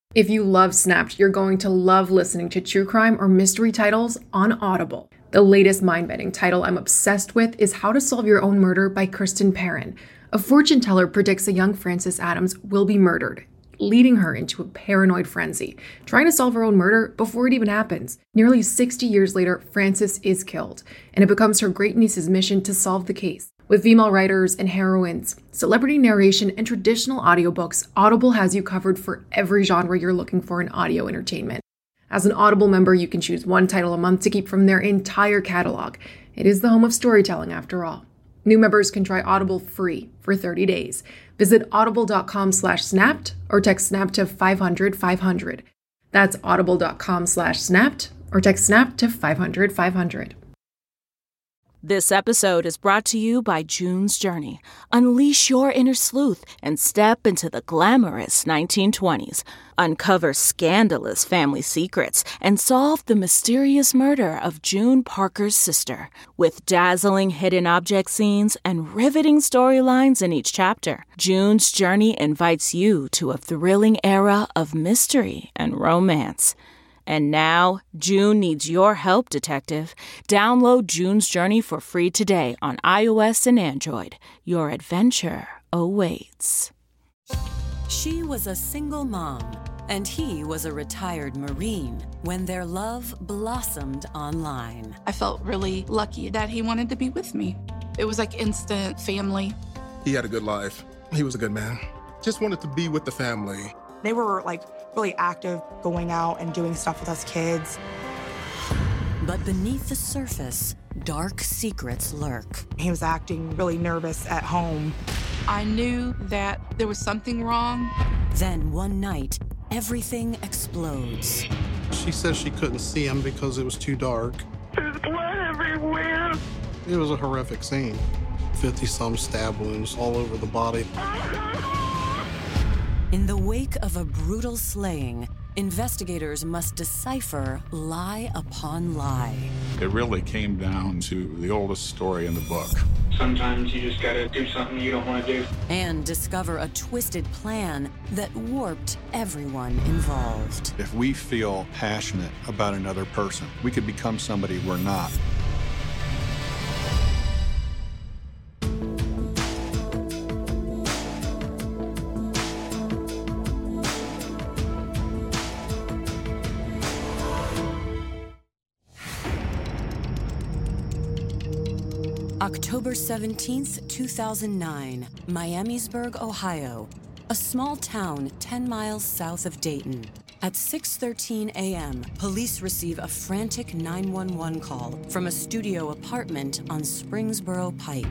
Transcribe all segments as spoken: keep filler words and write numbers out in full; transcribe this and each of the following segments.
If you love Snapped, you're going to love listening to true crime or mystery titles on Audible. The latest mind-bending title I'm obsessed with is How to Solve Your Own Murder by Kristen Perrin. A fortune teller predicts a young Frances Adams will be murdered, leading her into a paranoid frenzy, trying to solve her own murder before it even happens. Nearly sixty years later, Frances is killed, and it becomes her great-niece's mission to solve the case. With female writers and heroines, celebrity narration, and traditional audiobooks, Audible has you covered for every genre you're looking for in audio entertainment. As an Audible member, you can choose one title a month to keep from their entire catalog. It is the home of storytelling, after all. New members can try Audible free for thirty days. Visit audible.com slash snapped or text snap to five hundred five hundred. That's audible.com slash snapped or text snap to five hundred five hundred. This episode is brought to you by June's Journey. Unleash your inner sleuth and step into the glamorous nineteen twenties. Uncover scandalous family secrets and solve the mysterious murder of June Parker's sister. With dazzling hidden object scenes and riveting storylines in each chapter, June's Journey invites you to a thrilling era of mystery and romance. And now, June needs your help, detective. Download June's Journey for free today on iOS and Android. Your adventure awaits. She was a single mom, and he was a retired Marine when their love blossomed online. I felt really lucky that he wanted to be with me. It was like instant family. He had a good life. He was a good man. Just wanted to be with the family. They were like really active, going out and doing stuff with us kids. But beneath the surface, dark secrets lurk. He was acting really nervous at home. I knew that there was something wrong. Then one night, everything explodes. She says she couldn't see him because it was too dark. There's blood everywhere. It was a horrific scene. fifty-some stab wounds all over the body. In the wake of a brutal slaying, investigators must decipher lie upon lie. It really came down to the oldest story in the book. Sometimes you just gotta do something you don't want to do. And discover a twisted plan that warped everyone involved. If we feel passionate about another person, we could become somebody we're not. October seventeenth, two thousand nine, Miamisburg, Ohio, a small town ten miles south of Dayton. At six thirteen a.m., police receive a frantic nine one one call from a studio apartment on Springsboro Pike.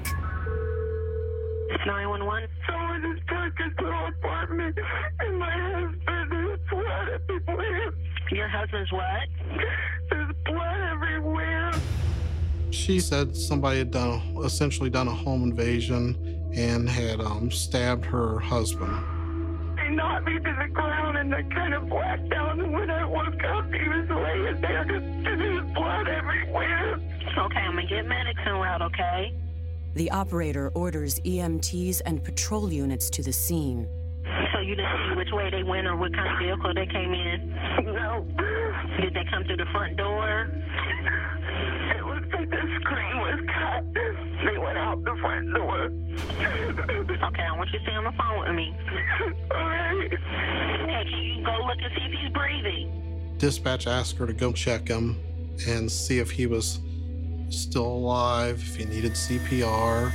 nine one one. Someone just broke into our apartment, and my husband is blood at people here. Your husband's what? There's blood everywhere. She said somebody had done, essentially done a home invasion and had um, stabbed her husband. They knocked me to the ground and I kind of blacked out, and when I woke up, he was laying there, just there's blood everywhere. Okay, I'm gonna get medics en route, okay? The operator orders E M Ts and patrol units to the scene. So you didn't see which way they went or what kind of vehicle they came in? No. Did they come through the front door? It was like the screen was cut. They went out the front door. Okay, I want you to stay on the phone with me. All right. Hey, can you go look and see if he's breathing? Dispatch asked her to go check him and see if he was still alive, if he needed C P R.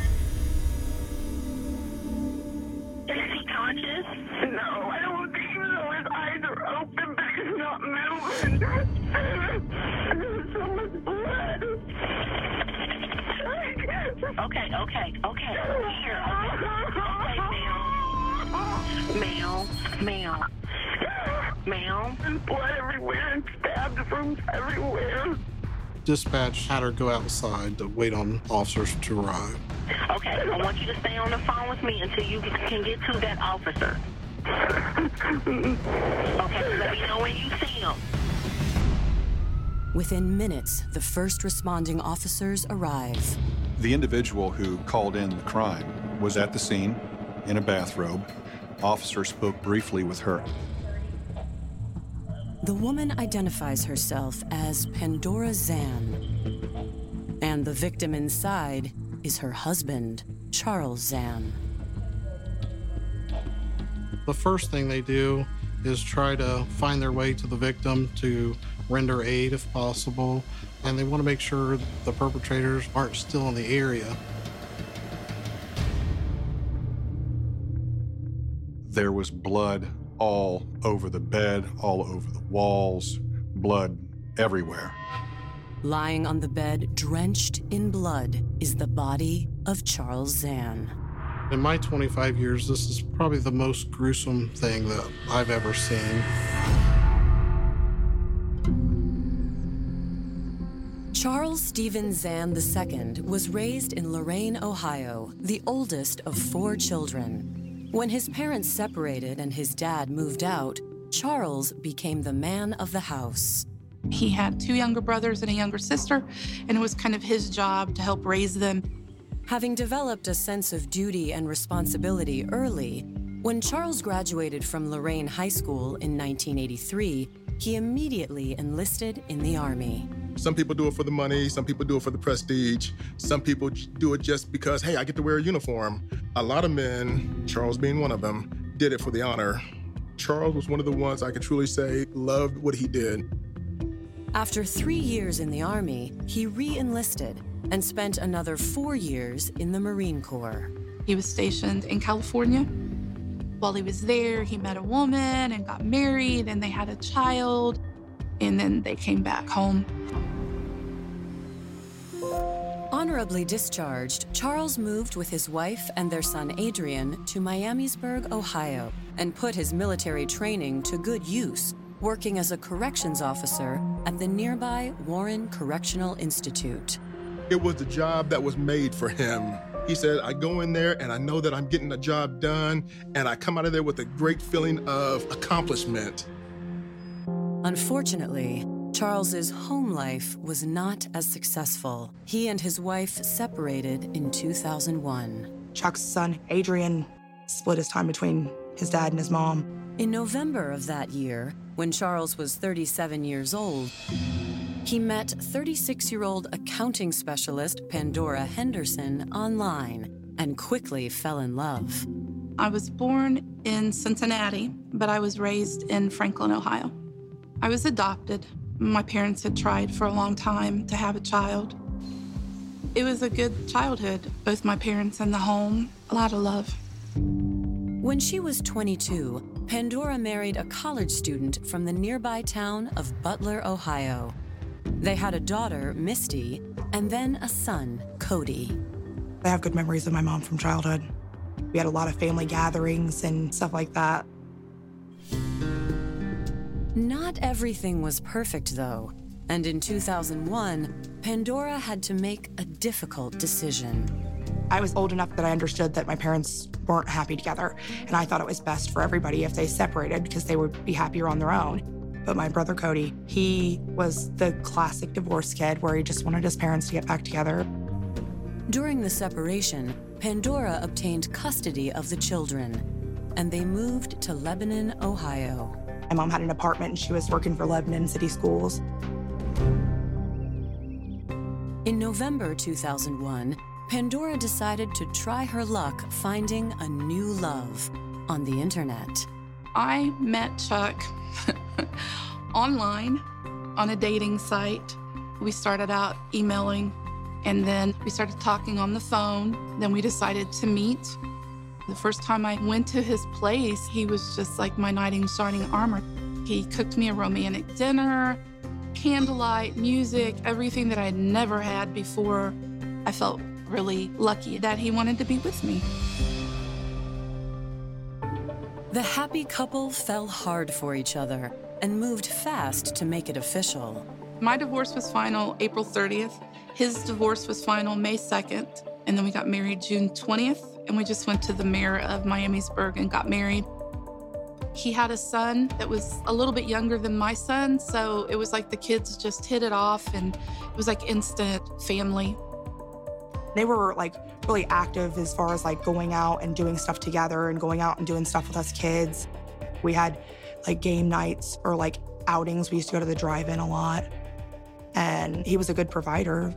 Is he conscious? No, I don't think so. His eyes are open, but he's not moving. There's so much blood. Okay, okay, okay. Here, okay. Okay, ma'am. Ma'am, ma'am. Ma'am. There's blood everywhere and stabbed wounds everywhere. Dispatch had her go outside to wait on officers to arrive. Okay, I want you to stay on the phone with me until you can get to that officer. Okay, let me know when you see him. Within minutes, the first responding officers arrive. The individual who called in the crime was at the scene in a bathrobe. Officer spoke briefly with her. The woman identifies herself as Pandora Zan. And the victim inside is her husband, Charles Zan. The first thing they do is try to find their way to the victim to render aid if possible, and they want to make sure the perpetrators aren't still in the area. There was blood all over the bed, all over the walls, blood everywhere. Lying on the bed, drenched in blood, is the body of Charles Zan. In my twenty-five years, this is probably the most gruesome thing that I've ever seen. Charles Stephen Zan the Second was raised in Lorain, Ohio, the oldest of four children. When his parents separated and his dad moved out, Charles became the man of the house. He had two younger brothers and a younger sister, and it was kind of his job to help raise them. Having developed a sense of duty and responsibility early, when Charles graduated from Lorain High School in nineteen eighty-three, he immediately enlisted in the Army. Some people do it for the money, some people do it for the prestige, some people do it just because, hey, I get to wear a uniform. A lot of men, Charles being one of them, did it for the honor. Charles was one of the ones I can truly say loved what he did. After three years in the Army, he re-enlisted and spent another four years in the Marine Corps. He was stationed in California. While he was there, he met a woman and got married, and they had a child, and then they came back home. Honorably discharged, Charles moved with his wife and their son Adrian to Miamisburg, Ohio, and put his military training to good use, working as a corrections officer at the nearby Warren Correctional Institute. It was the job that was made for him. He said, I go in there and I know that I'm getting the job done, and I come out of there with a great feeling of accomplishment. Unfortunately, Charles's home life was not as successful. He and his wife separated in two thousand one. Chuck's son, Adrian, split his time between his dad and his mom. In November of that year, when Charles was thirty-seven years old, he met thirty-six-year-old accounting specialist Pandora Henderson online and quickly fell in love. I was born in Cincinnati, but I was raised in Franklin, Ohio. I was adopted. My parents had tried for a long time to have a child. It was a good childhood, both my parents and the home, a lot of love. When she was twenty-two, Pandora married a college student from the nearby town of Butler, Ohio. They had a daughter, Misty, and then a son, Cody. I have good memories of my mom from childhood. We had a lot of family gatherings and stuff like that. Not everything was perfect, though, and in two thousand one, Pandora had to make a difficult decision. I was old enough that I understood that my parents weren't happy together, and I thought it was best for everybody if they separated because they would be happier on their own. But my brother Cody, he was the classic divorce kid where he just wanted his parents to get back together. During the separation, Pandora obtained custody of the children, and they moved to Lebanon, Ohio. My mom had an apartment and she was working for Lebanon City Schools. In November two thousand one, Pandora decided to try her luck finding a new love on the internet. I met Chuck online on a dating site. We started out emailing, and then we started talking on the phone. Then we decided to meet. The first time I went to his place, he was just like my knight in shining armor. He cooked me a romantic dinner, candlelight, music, everything that I had never had before. I felt really lucky that he wanted to be with me. The happy couple fell hard for each other and moved fast to make it official. My divorce was final April thirtieth. His divorce was final May second. And then we got married June twentieth. And we just went to the mayor of Miamisburg and got married. He had a son that was a little bit younger than my son. So it was like the kids just hit it off, and it was like instant family. They were like really active as far as like going out and doing stuff together and going out and doing stuff with us kids. We had like game nights or like outings. We used to go to the drive-in a lot. And he was a good provider.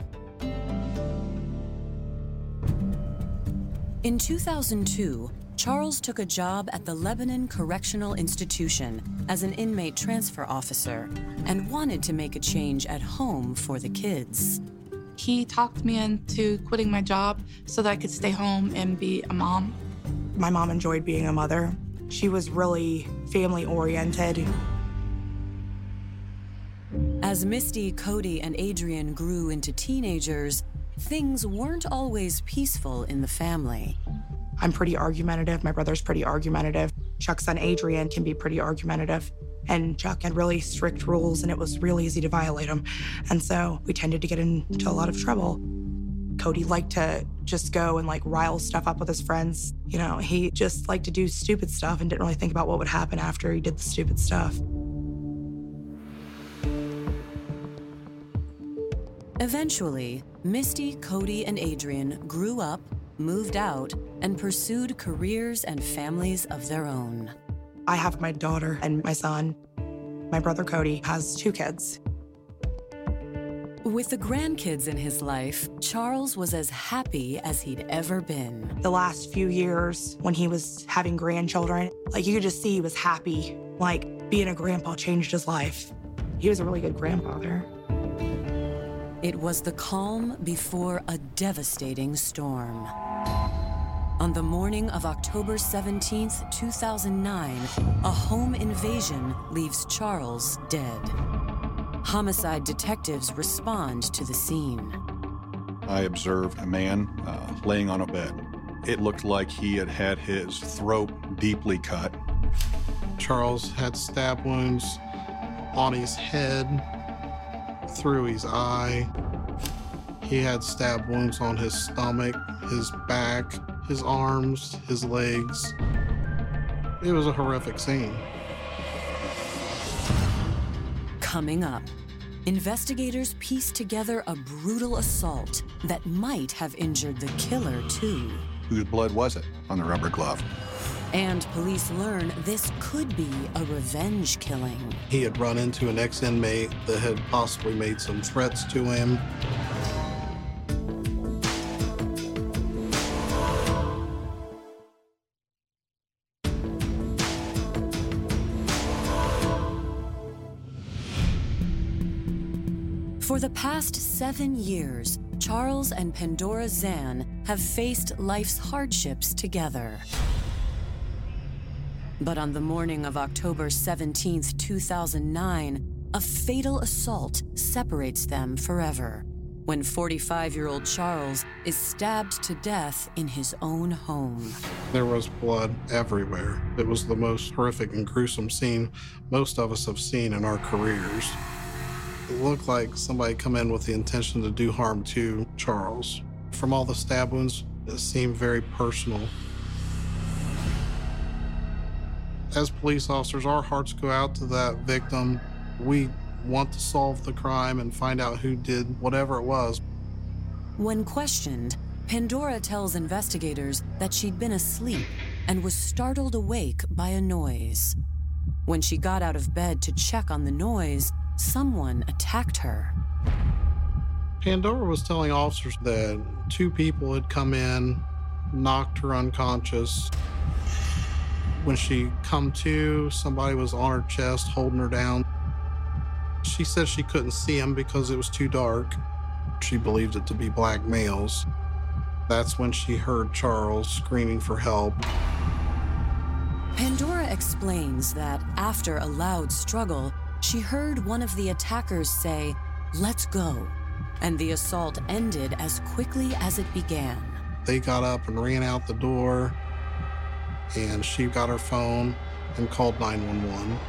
In two thousand two, Charles took a job at the Lebanon Correctional Institution as an inmate transfer officer and wanted to make a change at home for the kids. He talked me into quitting my job so that I could stay home and be a mom. My mom enjoyed being a mother. She was really family-oriented. As Misty, Cody, and Adrian grew into teenagers, things weren't always peaceful in the family. I'm pretty argumentative. My brother's pretty argumentative. Chuck's son, Adrian, can be pretty argumentative. And Chuck had really strict rules, and it was real easy to violate them. And so we tended to get into a lot of trouble. Cody liked to just go and like rile stuff up with his friends. You know, he just liked to do stupid stuff and didn't really think about what would happen after he did the stupid stuff. Eventually, Misty, Cody, and Adrian grew up, moved out, and pursued careers and families of their own. I have my daughter and my son. My brother Cody has two kids. With the grandkids in his life, Charles was as happy as he'd ever been. The last few years when he was having grandchildren, like you could just see he was happy. Like being a grandpa changed his life. He was a really good grandfather. It was the calm before a devastating storm. On the morning of October seventeenth, two thousand nine, a home invasion leaves Charles dead. Homicide detectives respond to the scene. I observed a man uh, laying on a bed. It looked like he had had his throat deeply cut. Charles had stab wounds on his head, through his eye. He had stab wounds on his stomach, his back, his arms, his legs. It was a horrific scene. Coming up, investigators piece together a brutal assault that might have injured the killer too. Whose blood was it on the rubber glove? And police learn this could be a revenge killing. He had run into an ex-inmate that had possibly made some threats to him. For the past seven years, Charles and Pandora Zan have faced life's hardships together. But on the morning of October seventeenth, two thousand nine, a fatal assault separates them forever when forty-five-year-old Charles is stabbed to death in his own home. There was blood everywhere. It was the most horrific and gruesome scene most of us have seen in our careers. It looked like somebody come in with the intention to do harm to Charles. From all the stab wounds, it seemed very personal. As police officers, our hearts go out to that victim. We want to solve the crime and find out who did whatever it was. When questioned, Pandora tells investigators that she'd been asleep and was startled awake by a noise. When she got out of bed to check on the noise, someone attacked her. Pandora was telling officers that two people had come in, knocked her unconscious. When she come to, somebody was on her chest, holding her down. She said she couldn't see him because it was too dark. She believed it to be black males. That's when she heard Charles screaming for help. Pandora explains that after a loud struggle, she heard one of the attackers say, "Let's go," and the assault ended as quickly as it began. They got up and ran out the door, and she got her phone and called nine one one.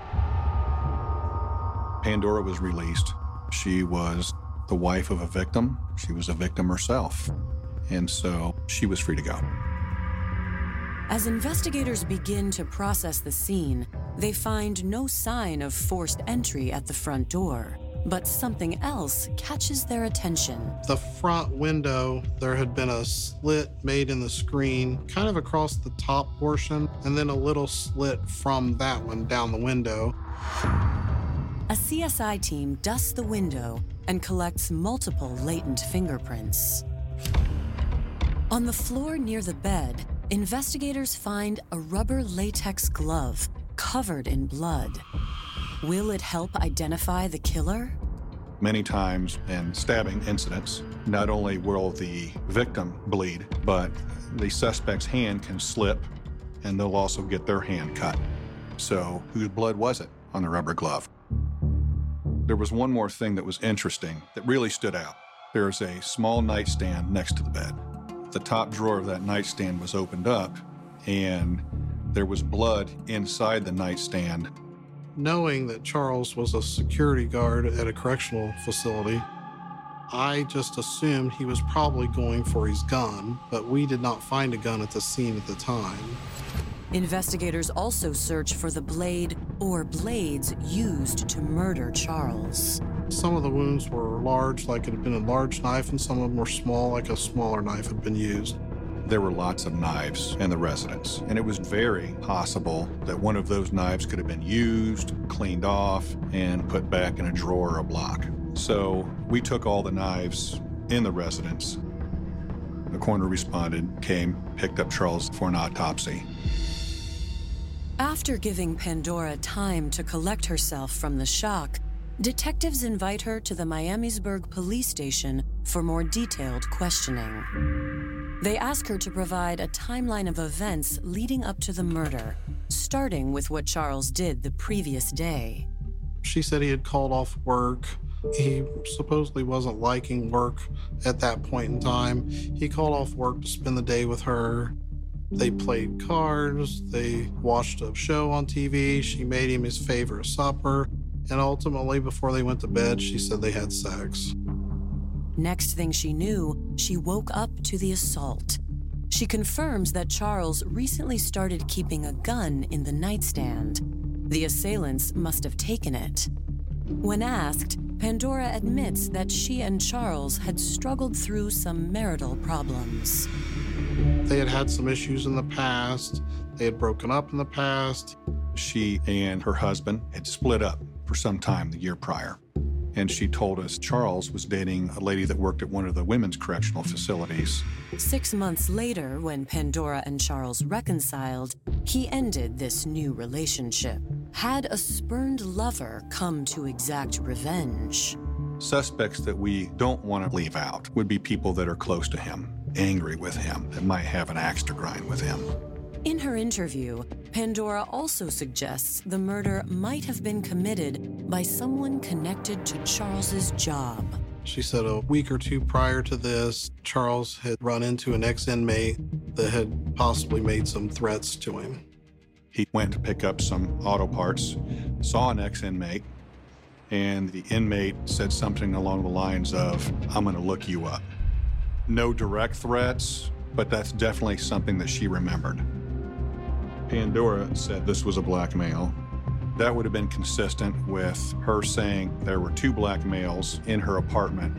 Pandora was released. She was the wife of a victim. She was a victim herself. And so she was free to go. As investigators begin to process the scene, they find no sign of forced entry at the front door. But something else catches their attention. The front window, there had been a slit made in the screen, kind of across the top portion, and then a little slit from that one down the window. A C S I team dusts the window and collects multiple latent fingerprints. On the floor near the bed, investigators find a rubber latex glove covered in blood. Will it help identify the killer? Many times in stabbing incidents, not only will the victim bleed, but the suspect's hand can slip and they'll also get their hand cut. So whose blood was it on the rubber glove? There was one more thing that was interesting that really stood out. There's a small nightstand next to the bed. The top drawer of that nightstand was opened up and there was blood inside the nightstand. Knowing that Charles was a security guard at a correctional facility, I just assumed he was probably going for his gun, but we did not find a gun at the scene at the time. Investigators also search for the blade or blades used to murder Charles. Some of the wounds were large, like it had been a large knife, and some of them were small, like a smaller knife had been used. There were lots of knives in the residence, and it was very possible that one of those knives could have been used, cleaned off, and put back in a drawer or a block. So we took all the knives in the residence. The coroner responded, came, picked up Charles for an autopsy. After giving Pandora time to collect herself from the shock, detectives invite her to the Miamisburg police station for more detailed questioning. They ask her to provide a timeline of events leading up to the murder, starting with what Charles did the previous day. She said he had called off work. He supposedly wasn't liking work at that point in time. He called off work to spend the day with her. They played cards, they watched a show on T V, she made him his favorite supper, and ultimately, before they went to bed, she said they had sex. Next thing she knew, she woke up to the assault. She confirms that Charles recently started keeping a gun in the nightstand. The assailants must have taken it. When asked, Pandora admits that she and Charles had struggled through some marital problems. They had had some issues in the past. They had broken up in the past. She and her husband had split up for some time the year prior. And she told us Charles was dating a lady that worked at one of the women's correctional facilities. Six months later, when Pandora and Charles reconciled, he ended this new relationship. Had a spurned lover come to exact revenge? Suspects that we don't want to leave out would be people that are close to him, angry with him, that might have an axe to grind with him. In her interview, Pandora also suggests the murder might have been committed by someone connected to Charles's job. She said a week or two prior to this, Charles had run into an ex-inmate that had possibly made some threats to him. He went to pick up some auto parts, saw an ex-inmate, and the inmate said something along the lines of, "I'm gonna look you up." No direct threats, but that's definitely something that she remembered. Pandora said this was a black male. That would have been consistent with her saying there were two black males in her apartment.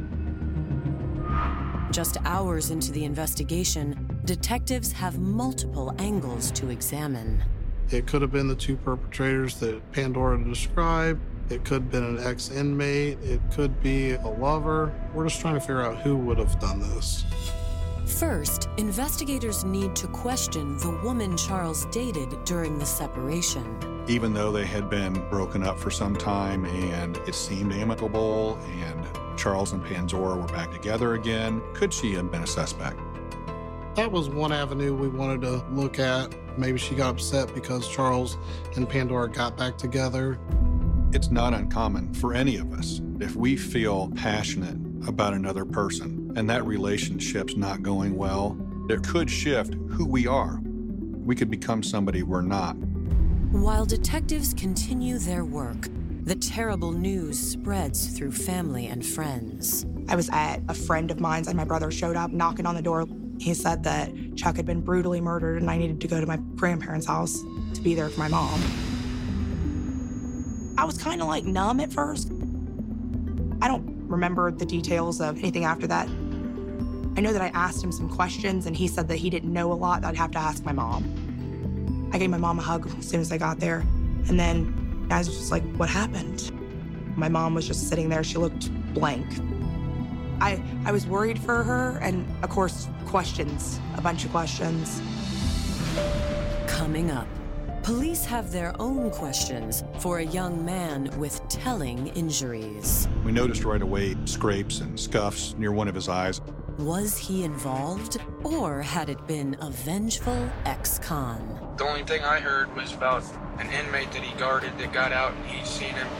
Just hours into the investigation, detectives have multiple angles to examine. It could have been the two perpetrators that Pandora described. It could have been an ex-inmate. It could be a lover. We're just trying to figure out who would have done this. First, investigators need to question the woman Charles dated during the separation. Even though they had been broken up for some time and it seemed amicable and Charles and Pandora were back together again, could she have been a suspect? That was one avenue we wanted to look at. Maybe she got upset because Charles and Pandora got back together. It's not uncommon for any of us. If we feel passionate about another person and that relationship's not going well, it could shift who we are. We could become somebody we're not. While detectives continue their work, the terrible news spreads through family and friends. I was at a friend of mine's and my brother showed up knocking on the door. He said that Chuck had been brutally murdered and I needed to go to my grandparents' house to be there for my mom. I was kind of like numb at first. I don't remember the details of anything after that. I know that I asked him some questions, and he said that he didn't know a lot, that I'd have to ask my mom. I gave my mom a hug as soon as I got there, and then I was just like, what happened? My mom was just sitting there. She looked blank. I, I was worried for her, and of course, questions, a bunch of questions. Coming up, police have their own questions for a young man with telling injuries. We noticed right away scrapes and scuffs near one of his eyes. Was he involved, or had it been a vengeful ex-con? The only thing I heard was about an inmate that he guarded that got out and he'd seen him.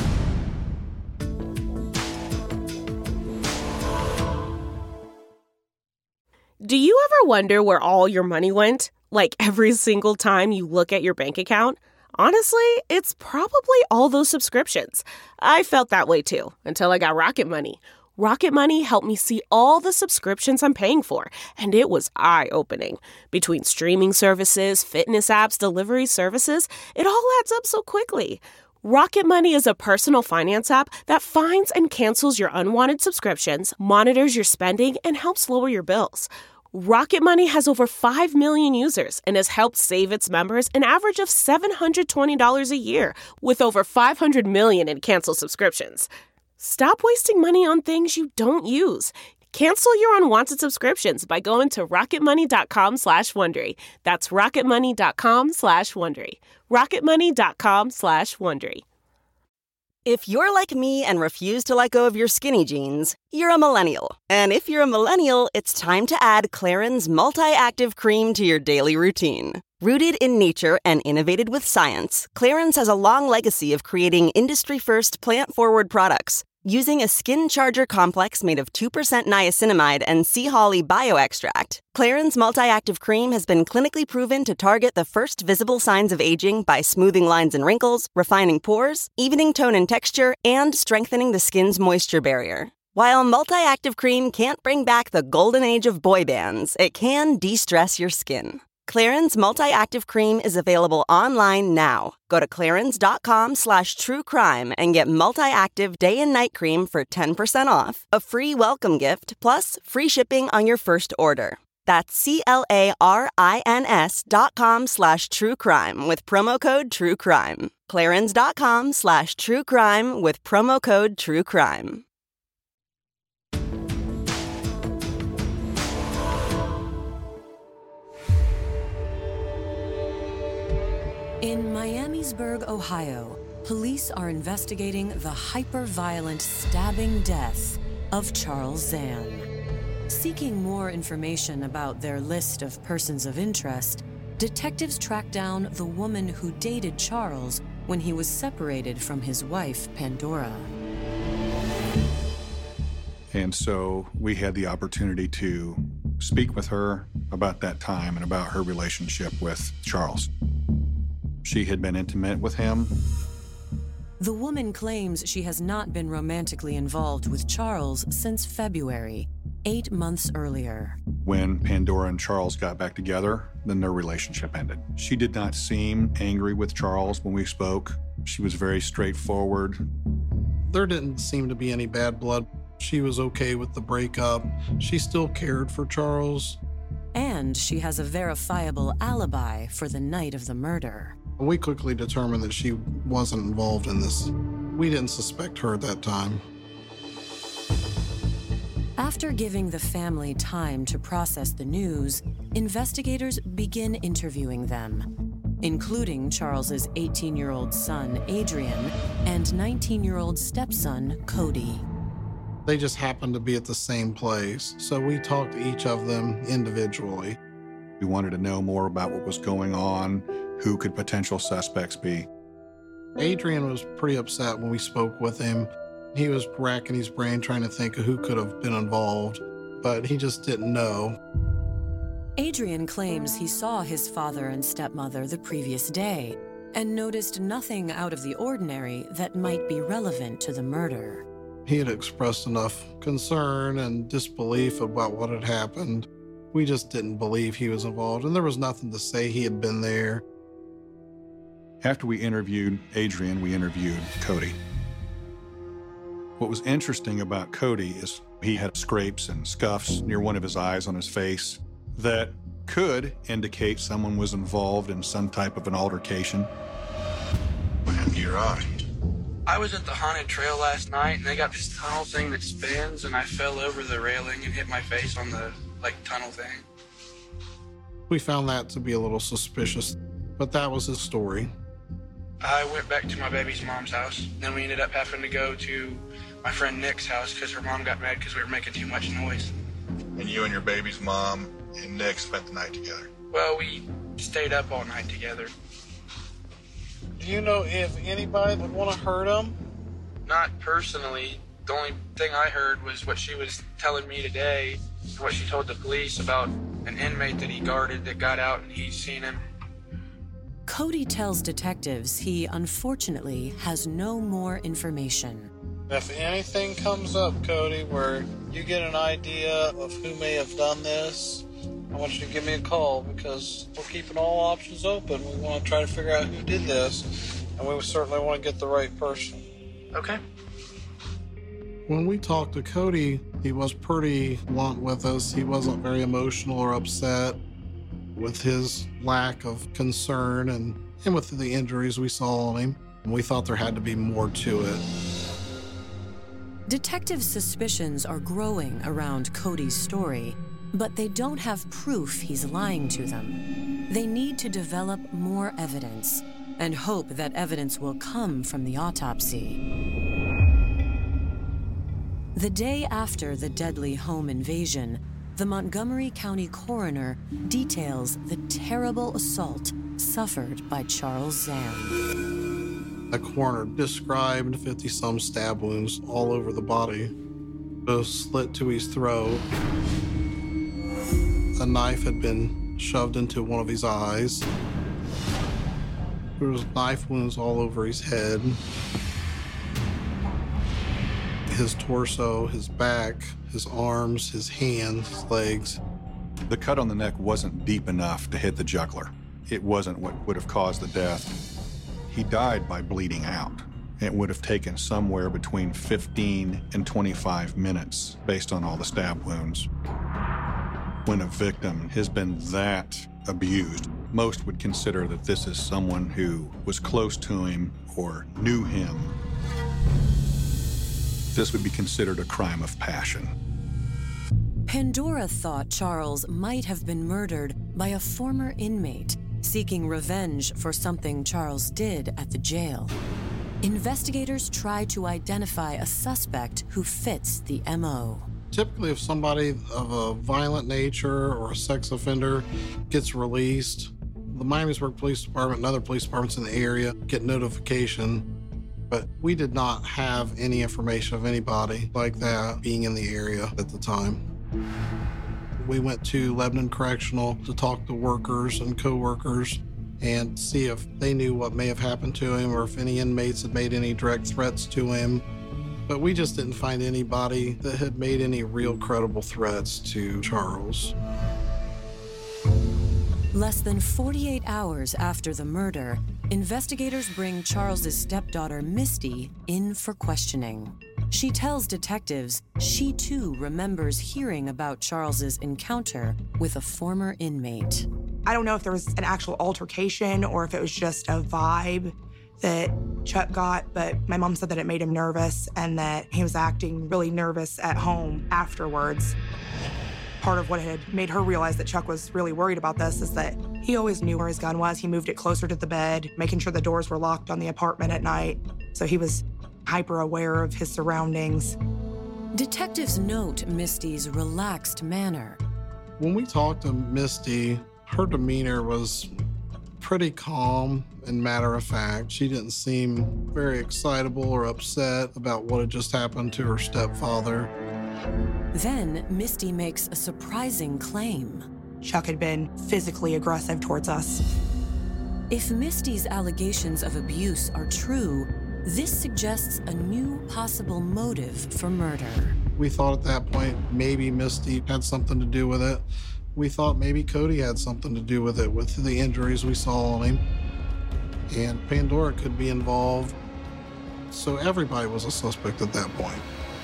Do you ever wonder where all your money went? Like every single time you look at your bank account? Honestly, it's probably all those subscriptions. I felt that way too, until I got Rocket Money. Rocket Money helped me see all the subscriptions I'm paying for, and it was eye-opening. Between streaming services, fitness apps, delivery services, it all adds up so quickly. Rocket Money is a personal finance app that finds and cancels your unwanted subscriptions, monitors your spending, and helps lower your bills. Rocket Money has over five million users and has helped save its members an average of seven hundred twenty dollars a year, with over five hundred million in canceled subscriptions. Stop wasting money on things you don't use. Cancel your unwanted subscriptions by going to rocketmoney.com slash Wondery. That's rocketmoney.com slash Wondery. rocketmoney.com slash Wondery. If you're like me and refuse to let go of your skinny jeans, you're a millennial. And if you're a millennial, it's time to add Clarins Multi-Active Cream to your daily routine. Rooted in nature and innovated with science, Clarins has a long legacy of creating industry-first plant-forward products. Using a skin charger complex made of two percent niacinamide and sea holly bioextract, Clarins Multi-Active Cream has been clinically proven to target the first visible signs of aging by smoothing lines and wrinkles, refining pores, evening tone and texture, and strengthening the skin's moisture barrier. While Multi-Active Cream can't bring back the golden age of boy bands, it can de-stress your skin. Clarins Multi-Active Cream is available online now. Go to clarins.com slash true crime and get Multi-Active Day and Night Cream for ten percent off, a free welcome gift, plus free shipping on your first order. That's C-L-A-R-I-N-S dot com slash true crime with promo code true crime. Clarins.com slash true crime with promo code true crime. In Miamisburg, Ohio, police are investigating the hyper-violent stabbing death of Charles Zan. Seeking more information about their list of persons of interest, detectives tracked down the woman who dated Charles when he was separated from his wife, Pandora. And so we had the opportunity to speak with her about that time and about her relationship with Charles. She had been intimate with him. The woman claims she has not been romantically involved with Charles since February, eight months earlier. When Pandora and Charles got back together, then their relationship ended. She did not seem angry with Charles when we spoke. She was very straightforward. There didn't seem to be any bad blood. She was okay with the breakup. She still cared for Charles. And she has a verifiable alibi for the night of the murder. We quickly determined that she wasn't involved in this. We didn't suspect her at that time. After giving the family time to process the news, investigators begin interviewing them, including Charles's eighteen-year-old son, Adrian, and nineteen-year-old stepson, Cody. They just happened to be at the same place, so we talked to each of them individually. We wanted to know more about what was going on, who could potential suspects be. Adrian was pretty upset when we spoke with him. He was racking his brain trying to think of who could have been involved, but he just didn't know. Adrian claims he saw his father and stepmother the previous day and noticed nothing out of the ordinary that might be relevant to the murder. He had expressed enough concern and disbelief about what had happened. We just didn't believe he was involved, and there was nothing to say he had been there. After we interviewed Adrian, we interviewed Cody. What was interesting about Cody is he had scrapes and scuffs near one of his eyes on his face that could indicate someone was involved in some type of an altercation. What happened to your eye? I was at the haunted trail last night, and they got this tunnel thing that spins, and I fell over the railing and hit my face on the, like, tunnel thing. We found that to be a little suspicious, but that was his story. I went back to my baby's mom's house. Then we ended up having to go to my friend Nick's house because her mom got mad because we were making too much noise. And you and your baby's mom and Nick spent the night together? Well, we stayed up all night together. Do you know if anybody would want to hurt him? Not personally. The only thing I heard was what she was telling me today, what she told the police about an inmate that he guarded that got out and he's seen him. Cody tells detectives he unfortunately has no more information. If anything comes up, Cody, where you get an idea of who may have done this, I want you to give me a call because we're keeping all options open. We want to try to figure out who did this, and we certainly want to get the right person. Okay. When we talked to Cody, he was pretty blunt with us. He wasn't very emotional or upset with his lack of concern and, and with the injuries we saw on him. And we thought there had to be more to it. Detective suspicions are growing around Cody's story, but they don't have proof he's lying to them. They need to develop more evidence and hope that evidence will come from the autopsy. The day after the deadly home invasion, the Montgomery County coroner details the terrible assault suffered by Charles Zan. The coroner described fifty-some stab wounds all over the body, a slit to his throat. A knife had been shoved into one of his eyes. There was knife wounds all over his head. His torso, his back, his arms, his hands, his legs. The cut on the neck wasn't deep enough to hit the jugular. It wasn't what would have caused the death. He died by bleeding out. It would have taken somewhere between fifteen and twenty-five minutes based on all the stab wounds. When a victim has been that abused, most would consider that this is someone who was close to him or knew him. This would be considered a crime of passion. Pandora thought Charles might have been murdered by a former inmate seeking revenge for something Charles did at the jail. Investigators try to identify a suspect who fits the M O. Typically, if somebody of a violent nature or a sex offender gets released, the Miamisburg Police Department and other police departments in the area get notification. But we did not have any information of anybody like that being in the area at the time. We went to Lebanon Correctional to talk to workers and co-workers and see if they knew what may have happened to him or if any inmates had made any direct threats to him. But we just didn't find anybody that had made any real credible threats to Charles. Less than forty-eight hours after the murder, investigators bring Charles's stepdaughter, Misty, in for questioning. She tells detectives she too remembers hearing about Charles's encounter with a former inmate. I don't know if there was an actual altercation or if it was just a vibe that Chuck got, but my mom said that it made him nervous and that he was acting really nervous at home afterwards. Part of what had made her realize that Chuck was really worried about this is that he always knew where his gun was. He moved it closer to the bed, making sure the doors were locked on the apartment at night. So he was hyper aware of his surroundings. Detectives note Misty's relaxed manner. When we talked to Misty, her demeanor was pretty calm and matter of fact. She didn't seem very excitable or upset about what had just happened to her stepfather. Then Misty makes a surprising claim. Chuck had been physically aggressive towards us. If Misty's allegations of abuse are true, this suggests a new possible motive for murder. We thought at that point maybe Misty had something to do with it. We thought maybe Cody had something to do with it, with the injuries we saw on him. And Pandora could be involved. So everybody was a suspect at that point.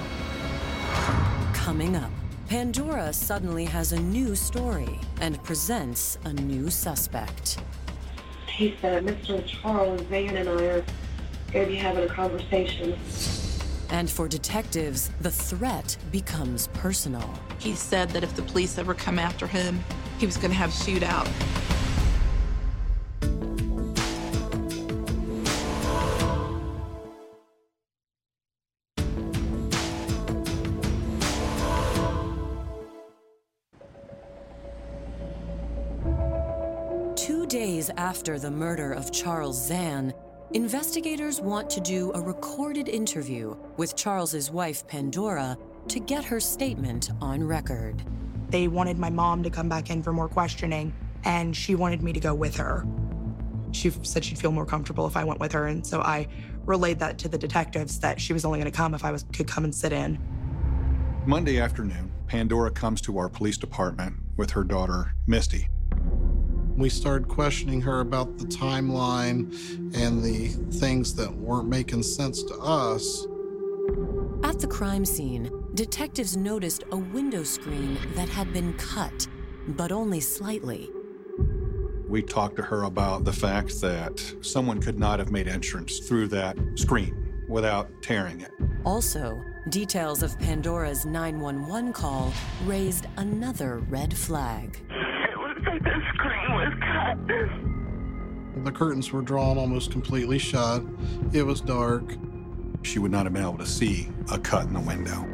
Coming up, Pandora suddenly has a new story and presents a new suspect. He said, Mister Charles Van and I are going to be having a conversation. And for detectives, the threat becomes personal. He said that if the police ever come after him, he was going to have a shootout. Two days after the murder of Charles Zan, investigators want to do a recorded interview with Charles's wife, Pandora, to get her statement on record. They wanted my mom to come back in for more questioning, and she wanted me to go with her. She said she'd feel more comfortable if I went with her, and so I relayed that to the detectives that she was only going to come if I was could come and sit in. Monday afternoon, Pandora comes to our police department with her daughter, Misty. We started questioning her about the timeline and the things that weren't making sense to us. At the crime scene, detectives noticed a window screen that had been cut, but only slightly. We talked to her about the fact that someone could not have made entrance through that screen without tearing it. Also, details of Pandora's nine one one call raised another red flag. It looks like the screen was cut. The curtains were drawn almost completely shut. It was dark. She would not have been able to see a cut in the window.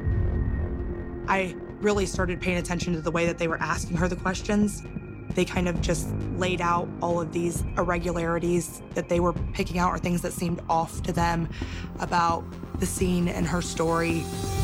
I really started paying attention to the way that they were asking her the questions. They kind of just laid out all of these irregularities that they were picking out or things that seemed off to them about the scene and her story.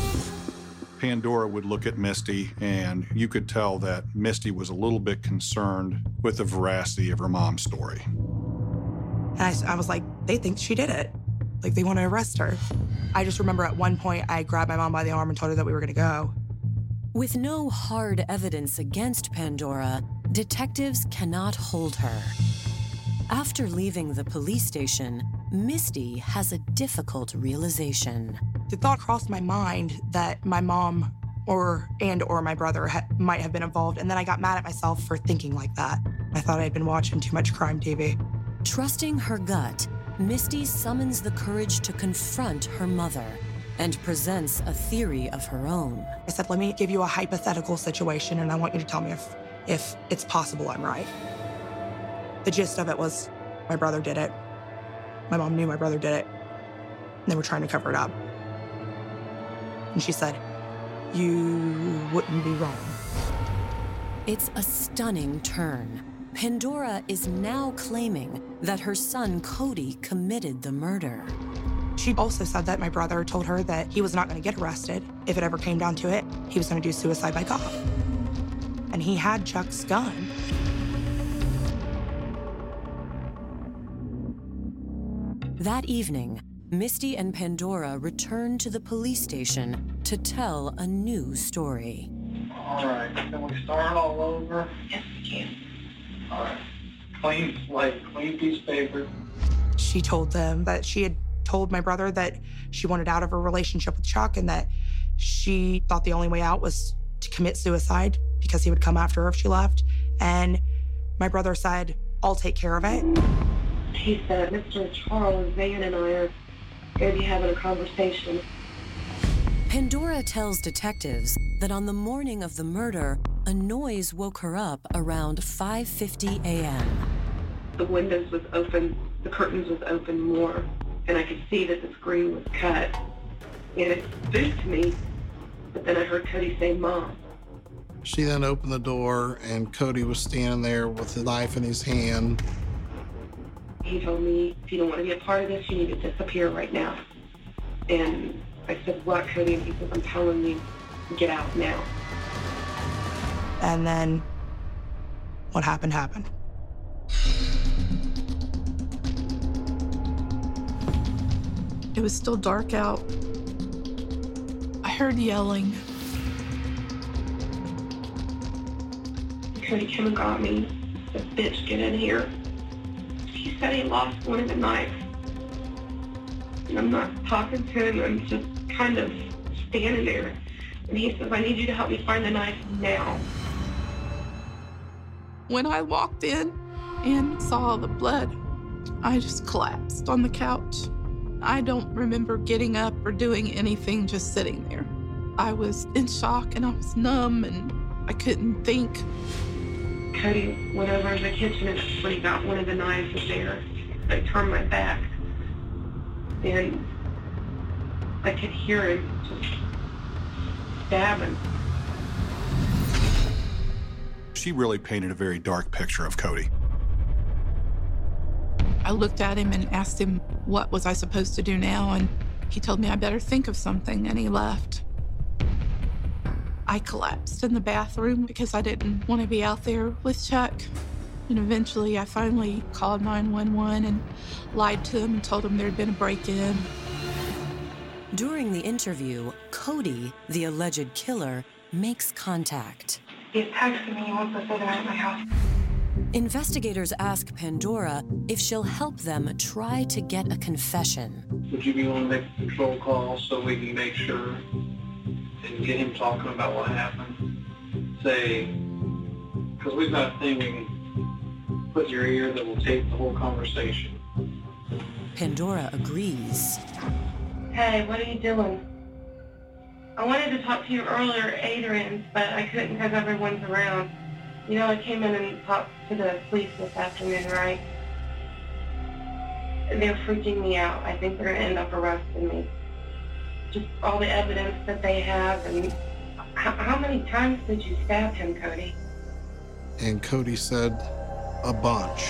Pandora would look at Misty, and you could tell that Misty was a little bit concerned with the veracity of her mom's story. And I, I was like, they think she did it. Like, they want to arrest her. I just remember at one point, I grabbed my mom by the arm and told her that we were going to go. With no hard evidence against Pandora, detectives cannot hold her. After leaving the police station, Misty has a difficult realization. The thought crossed my mind that my mom or and or my brother ha- might have been involved, and then I got mad at myself for thinking like that. I thought I'd been watching too much crime T V. Trusting her gut, Misty summons the courage to confront her mother and presents a theory of her own. I said, let me give you a hypothetical situation, and I want you to tell me if, if it's possible I'm right. The gist of it was my brother did it. My mom knew my brother did it, and they were trying to cover it up. And she said, you wouldn't be wrong. It's a stunning turn. Pandora is now claiming that her son Cody committed the murder. She also said that my brother told her that he was not going to get arrested. If it ever came down to it, he was going to do suicide by cop. And he had Chuck's gun. That evening, Misty and Pandora return to the police station to tell a new story. All right, can we start all over? Yes, we can. All right. Clean slate, clean piece of paper. She told them that she had told my brother that she wanted out of her relationship with Chuck and that she thought the only way out was to commit suicide because he would come after her if she left. And my brother said, I'll take care of it. He said, Mister Charles Van and I are going to be having a conversation. Pandora tells detectives that on the morning of the murder, a noise woke her up around five fifty a.m. The windows was open, the curtains was open more, and I could see that the screen was cut. And it spooked me, but then I heard Cody say, Mom. She then opened the door, and Cody was standing there with a knife in his hand. He told me, if you don't want to be a part of this, you need to disappear right now. And I said, what, Cody? And he said, I'm telling you, get out now. And then what happened, happened. It was still dark out. I heard yelling. Cody came and got me. The bitch, get in here. He said he lost one of the knife. And I'm not talking to him. I'm just kind of standing there. And he says, I need you to help me find the knife now. When I walked in and saw the blood, I just collapsed on the couch. I don't remember getting up or doing anything, just sitting there. I was in shock and I was numb and I couldn't think. Cody went over in the kitchen and when he got one of the knives was there. I turned my back and I could hear him just stabbing. She really painted a very dark picture of Cody. I looked at him and asked him what was I supposed to do now, and he told me I better think of something, and he left. I collapsed in the bathroom because I didn't want to be out there with Chuck. And eventually I finally called nine one one and lied to him and told him there'd been a break-in. During the interview, Cody, the alleged killer, makes contact. He's texting me. He wants to sit down at my house. Investigators ask Pandora if she'll help them try to get a confession. Would you be willing to make a control call so we can make sure and get him talking about what happened? Say, because we've got a thing we can put in your ear that will tape the whole conversation. Pandora agrees. Hey, what are you doing? I wanted to talk to you earlier, Adrian, but I couldn't because everyone's around. You know, I came in and talked to the police this afternoon, right? They're freaking me out. I think they're going to end up arresting me. Just all the evidence that they have, and how, how many times did you stab him, Cody? And Cody said, a bunch.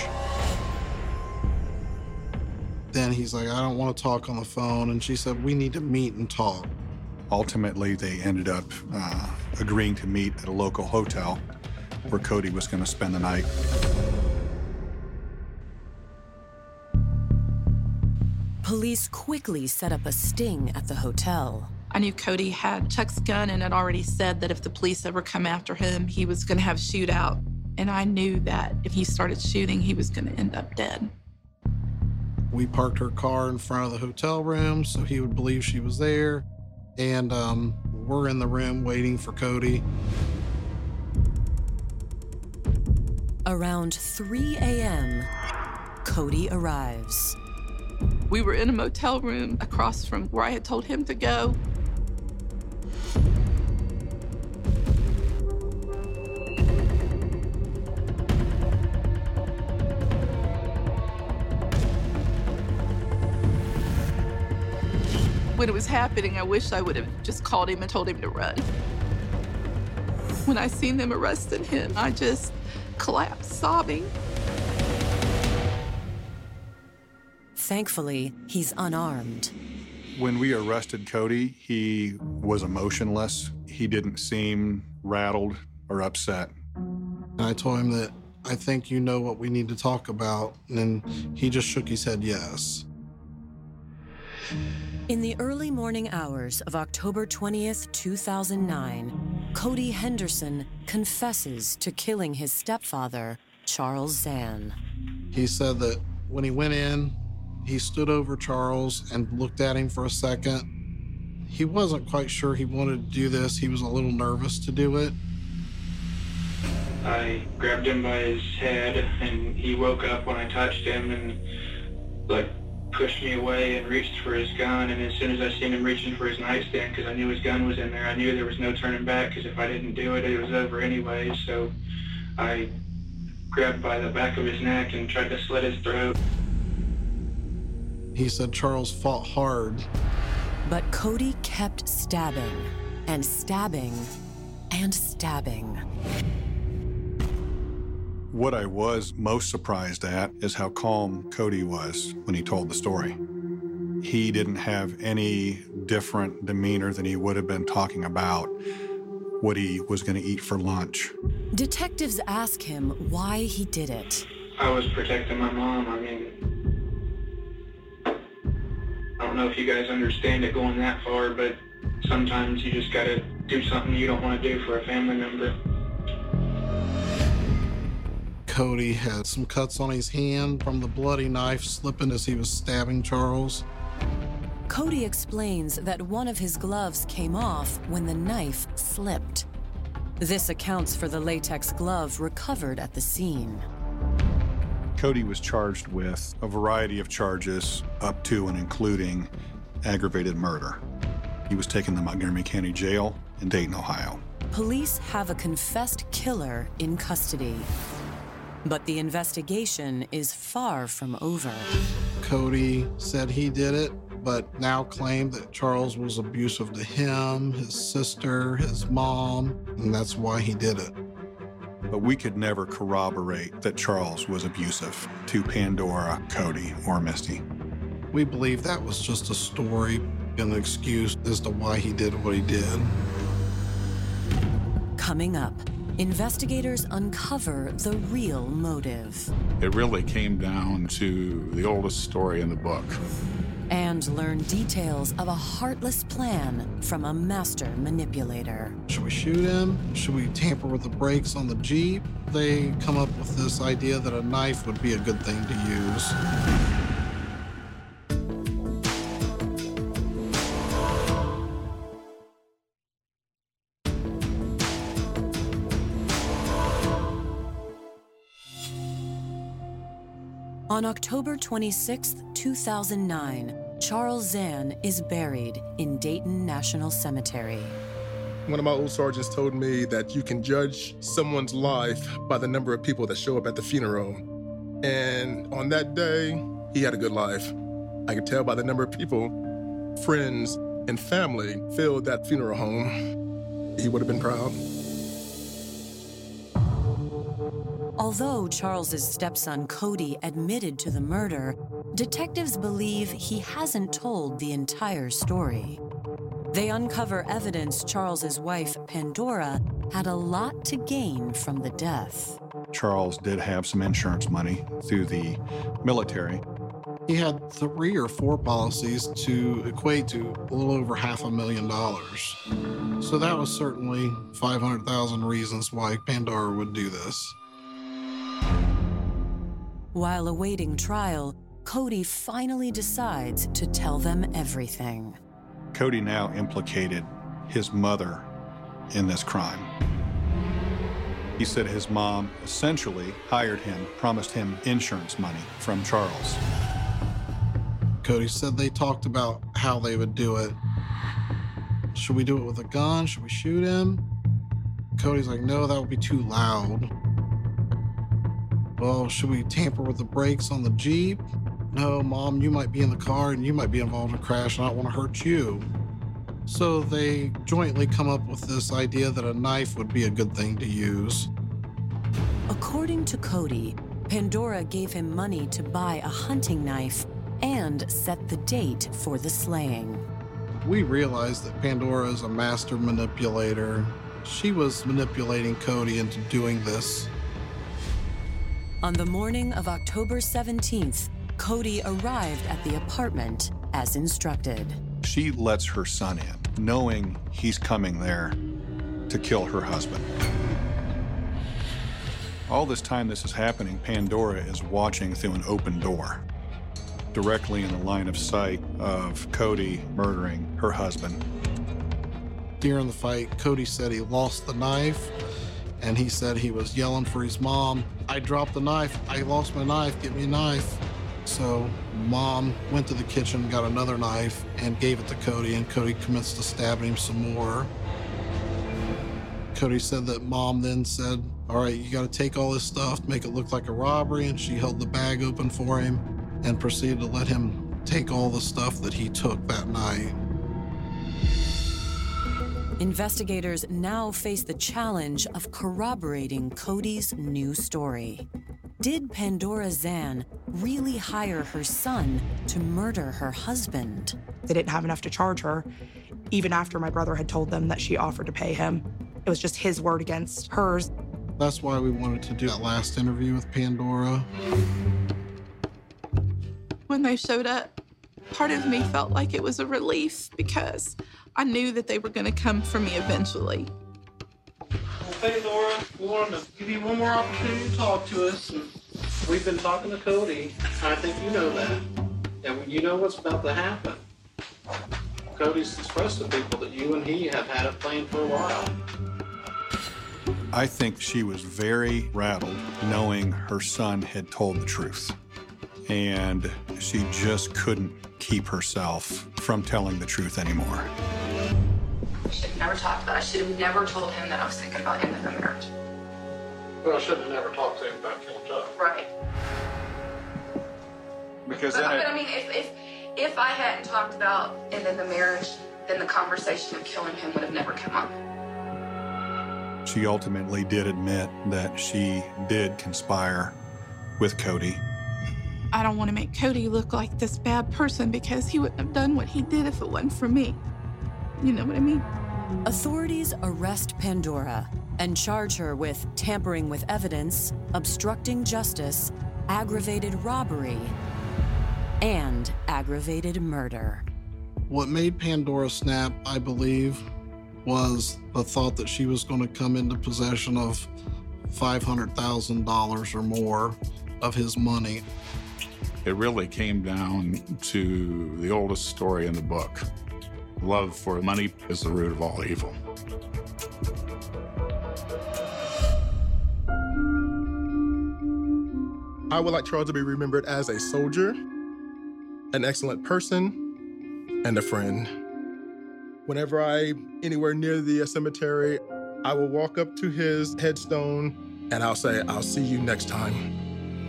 Then he's like, I don't want to talk on the phone. And she said, we need to meet and talk. Ultimately, they ended up uh, agreeing to meet at a local hotel where Cody was going to spend the night. Police quickly set up a sting at the hotel. I knew Cody had Chuck's gun and had already said that if the police ever come after him, he was going to have a shootout. And I knew that if he started shooting, he was going to end up dead. We parked her car in front of the hotel room so he would believe she was there. And um, we're in the room waiting for Cody. Around three a m, Cody arrives. We were in a motel room across from where I had told him to go. When it was happening, I wish I would have just called him and told him to run. When I seen them arresting him, I just collapsed sobbing. Thankfully, he's unarmed. When we arrested Cody, he was emotionless. He didn't seem rattled or upset. And I told him that I think you know what we need to talk about. And then he just shook his head yes. In the early morning hours of October twentieth, two thousand nine, Cody Henderson confesses to killing his stepfather, Charles Zan. He said that when he went in, he stood over Charles and looked at him for a second. He wasn't quite sure he wanted to do this. He was a little nervous to do it. I grabbed him by his head, and he woke up when I touched him and, like, pushed me away and reached for his gun. And as soon as I seen him reaching for his nightstand, because I knew his gun was in there, I knew there was no turning back, because if I didn't do it, it was over anyway. So I grabbed by the back of his neck and tried to slit his throat. He said Charles fought hard. But Cody kept stabbing and stabbing and stabbing. What I was most surprised at is how calm Cody was when he told the story. He didn't have any different demeanor than he would have been talking about what he was going to eat for lunch. Detectives ask him why he did it. I was protecting my mom. I mean, I don't know if you guys understand it going that far, but sometimes you just gotta do something you don't want to do for a family member. Cody had some cuts on his hand from the bloody knife slipping as he was stabbing Charles. Cody explains that one of his gloves came off when the knife slipped. This accounts for the latex glove recovered at the scene. Cody was charged with a variety of charges, up to and including aggravated murder. He was taken to Montgomery County Jail in Dayton, Ohio. Police have a confessed killer in custody, but the investigation is far from over. Cody said he did it, but now claimed that Charles was abusive to him, his sister, his mom, and that's why he did it. But we could never corroborate that Charles was abusive to Pandora, Cody, or Misty. We believe that was just a story, an excuse as to why he did what he did. Coming up, investigators uncover the real motive. It really came down to the oldest story in the book. And learn details of a heartless plan from a master manipulator. Should we shoot him? Should we tamper with the brakes on the Jeep? They come up with this idea that a knife would be a good thing to use. On October twenty-sixth, two thousand nine, Charles Zan is buried in Dayton National Cemetery. One of my old sergeants told me that you can judge someone's life by the number of people that show up at the funeral. And on that day, he had a good life. I could tell by the number of people, friends, and family filled that funeral home. He would have been proud. Although Charles's stepson Cody admitted to the murder, detectives believe he hasn't told the entire story. They uncover evidence Charles's wife, Pandora, had a lot to gain from the death. Charles did have some insurance money through the military. He had three or four policies to equate to a little over half a million dollars. So that was certainly five hundred thousand reasons why Pandora would do this. While awaiting trial, Cody finally decides to tell them everything. Cody now implicated his mother in this crime. He said his mom essentially hired him, promised him insurance money from Charles. Cody said they talked about how they would do it. Should we do it with a gun? Should we shoot him? Cody's like, no, that would be too loud. Well, should we tamper with the brakes on the Jeep? No, Mom, you might be in the car and you might be involved in a crash and I don't want to hurt you. So they jointly come up with this idea that a knife would be a good thing to use. According to Cody, Pandora gave him money to buy a hunting knife and set the date for the slaying. We realized that Pandora is a master manipulator. She was manipulating Cody into doing this. On the morning of October seventeenth, Cody arrived at the apartment as instructed. She lets her son in, knowing he's coming there to kill her husband. All this time this is happening, Pandora is watching through an open door, directly in the line of sight of Cody murdering her husband. During the fight, Cody said he lost the knife, and he said he was yelling for his mom. I dropped the knife. I lost my knife. Get me a knife. So Mom went to the kitchen, got another knife, and gave it to Cody, and Cody commenced to stab him some more. Cody said that Mom then said, all right, you got to take all this stuff, make it look like a robbery, and she held the bag open for him and proceeded to let him take all the stuff that he took that night. Investigators now face the challenge of corroborating Cody's new story. Did Pandora Zan really hire her son to murder her husband? They didn't have enough to charge her, even after my brother had told them that she offered to pay him. It was just his word against hers. That's why we wanted to do that last interview with Pandora. When they showed up, part of me felt like it was a relief because I knew that they were going to come for me eventually. Okay, Laura, we wanted to give you one more opportunity to talk to us. And we've been talking to Cody. I think you know that. And you know what's about to happen. Cody's expressed to people that you and he have had it planned for a while. I think she was very rattled knowing her son had told the truth. And she just couldn't keep herself from telling the truth anymore. We should have never talked about it. I should have never told him that I was thinking about ending the marriage. Well, I should have never talked to him about killing Chuck. Right. Because but, then but it, I mean, if, if if I hadn't talked about ending the marriage, then the conversation of killing him would have never come up. she ultimately did admit that she did conspire with Cody. I don't want to make Cody look like this bad person because he wouldn't have done what he did if it wasn't for me. You know what I mean? Authorities arrest Pandora and charge her with tampering with evidence, obstructing justice, aggravated robbery, and aggravated murder. What made Pandora snap, I believe, was the thought that she was going to come into possession of five hundred thousand dollars or more of his money. It really came down to the oldest story in the book. Love for money is the root of all evil. I would like Charles to be remembered as a soldier, an excellent person, and a friend. Whenever I'm anywhere near the cemetery, I will walk up to his headstone and I'll say, "I'll see you next time."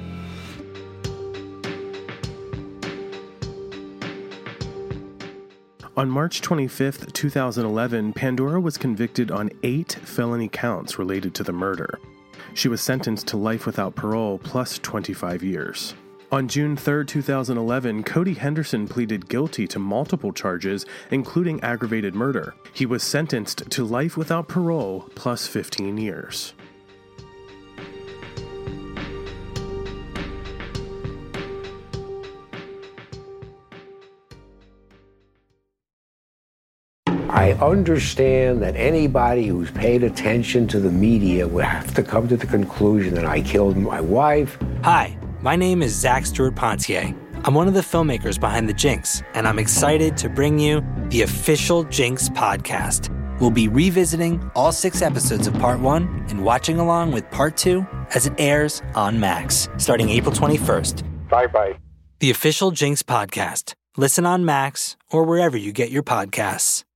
On March twenty-fifth, two thousand eleven, Pandora was convicted on eight felony counts related to the murder. She was sentenced to life without parole plus twenty-five years. On June third, two thousand eleven, Cody Henderson pleaded guilty to multiple charges, including aggravated murder. He was sentenced to life without parole plus fifteen years. I understand that anybody who's paid attention to the media would have to come to the conclusion that I killed my wife. Hi, my name is Zach Stewart Pontier. I'm one of the filmmakers behind The Jinx, and I'm excited to bring you the official Jinx podcast. We'll be revisiting all six episodes of Part one and watching along with Part two as it airs on Max, starting April twenty-first. Bye-bye. The official Jinx podcast. Listen on Max or wherever you get your podcasts.